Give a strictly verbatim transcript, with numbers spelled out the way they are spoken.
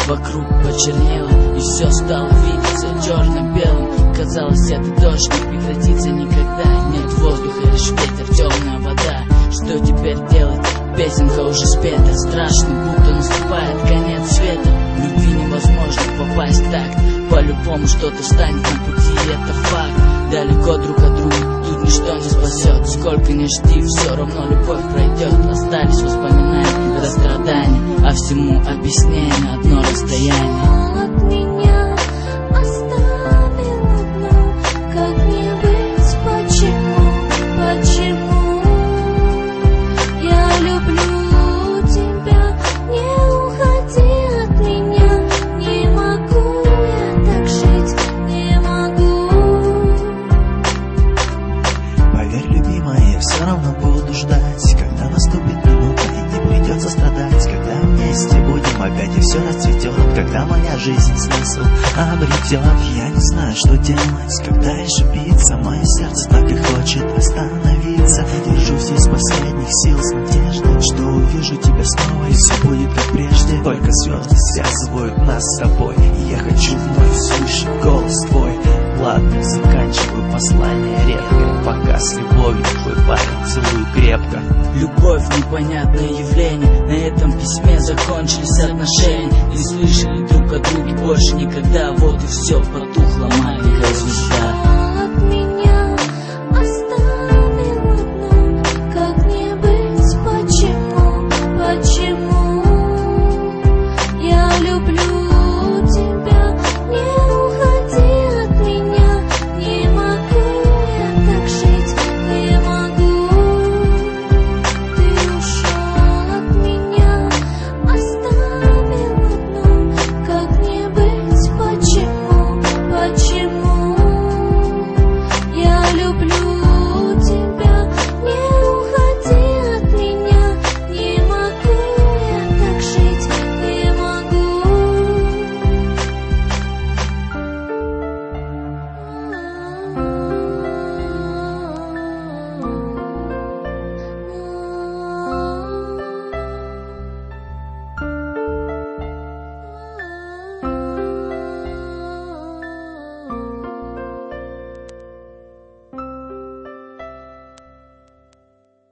вокруг почернело, и все стало видеться черно-белым. Казалось, это дождь не прекратится никогда. Нет воздуха, лишь ветер, темная вода. Что теперь делать? Песенка уже спета. Страшно, будто наступает конец света. Любви невозможно попасть в такт. По-любому что-то станет на пути, это факт. Далеко друг от друга, тут ничто не спасет. Сколько ни жди, все равно любовь пройдет. Остались воспоминания до страдания, а всему объяснение одно расстояние. От меня оставил одну, как не быть, почему, почему я люблю тебя, не уходи от меня, не могу я так жить, не могу. Поверь, любимая, я все равно буду ждать, когда наступит минута и не придется страдать, когда вместе будем опять и все расцветет, когда моя жизнь смысл обретет. Я не знаю, что делать, когда еще биться, мое сердце так и хочет остановиться. Держусь из последних сил с надеждой, что увижу тебя снова и все будет как прежде. Только звезды связывают нас с тобой, и я хочу вновь слышать голос твой. Ладно, заканчиваю послание редкое, пока с любовью твой парень целую крепко. Любовь — непонятное явление, на этом письме закончились отношения. Не слышали друг о друге больше никогда, вот и все, потухла маленькая звезда.